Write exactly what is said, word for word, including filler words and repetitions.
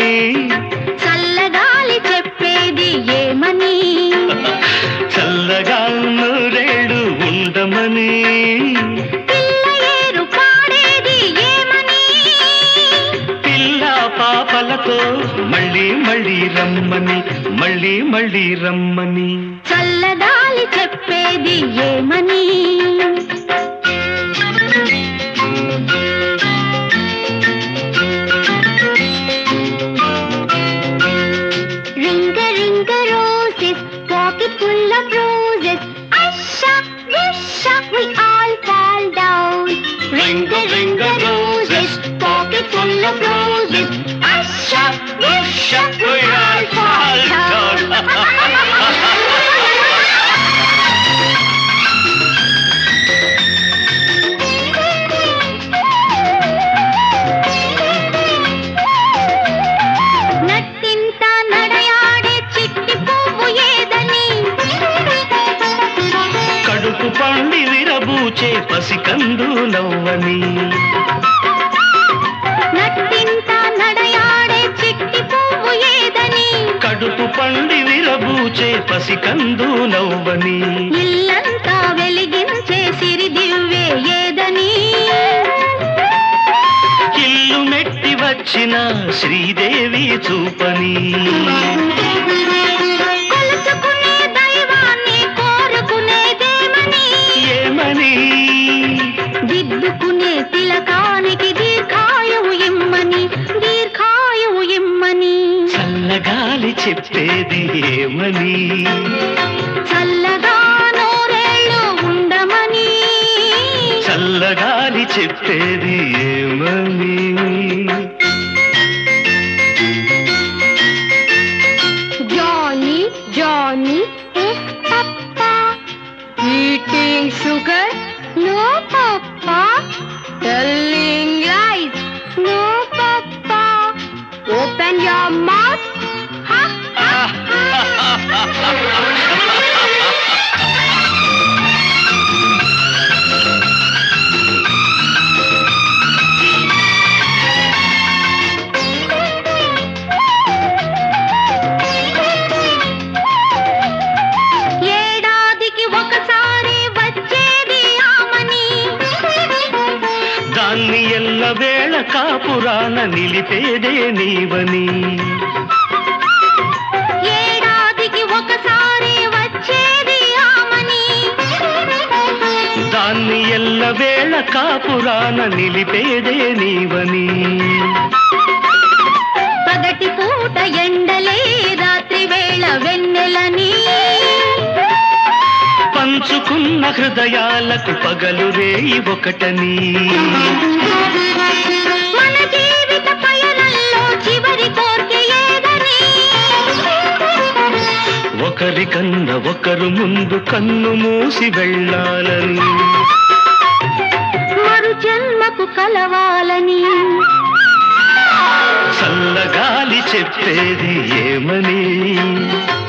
చల్లగాలి చెప్పేది ఏమని చల్లగా నూరేళ్ళు ఉండమని పిల్ల ఏరు పాడేది ఏమని పిల్ల పాపలతో మళ్ళీ మళ్ళీ రమ్మని మళ్ళీ మళ్ళీ రమ్మని చల్లగాలి చెప్పేది ఏమని రింగ రింగ roses, pocket full of roses. Asha, Risha, we all fall down. Ring a ring a roses, pocket full of roses. Asha, Risha, we all fall down. నట్టింట నడయాడే చిట్టి పువ్వు ఏదని కడుపు పండి విరబూచే పసికందు నవ్వని నట్టింట నడయాడే చిట్టి పువ్వు ఏదని కడుపు పండి విరబూచే పసికందు నవ్వని ఇల్లంతా వెలిగించే సిరి దివ్వే ఏదని ఇల్లు మెట్టి వచ్చిన శ్రీదేవి చూపని కొలుచుకునే దైవాన్ని కోరుకునేదేమని ఏమని దిద్దుకునే తిలకానికి దీర్ఘాయువు ఇమ్మని దీర్ఘాయువు ఇమ్మని చల్లగాలి చెప్పేది ఏమని చల్లగా నూరేళ్ళు ఉండమని చల్లగాలి చెప్పేది ఏమని Johnny, Johnny is Papa. Eating sugar? No, Papa. Telling lies? No, Papa. Open your mouth. Ha, ha, ha. ఏడాదికి ఒకసారి వచ్చేది ఆమని దాన్ని ఎల్ల వేళ కాపురాన నిలిపేదే నీవని ఏడాదికి ఒకసారి వచ్చేది ఆమని దాన్ని ఎల్ల వేళ కాపురాన నిలిపేదే నీవని పగటి పూట ఎండలే రాత్రి వేళ వెన్నెలని పంచుకున్న హృదయాలకు పగలు రేయి ఒకటని మన జీవిత పయనంలో చివరి కోర్కె ఏదని ఒకరికన్నా ఒకరు ముందు కన్ను మూసి వెళ్ళాలని మరు జన్మకు కలవాలని చల్లగాలి చెప్పేది ఏమని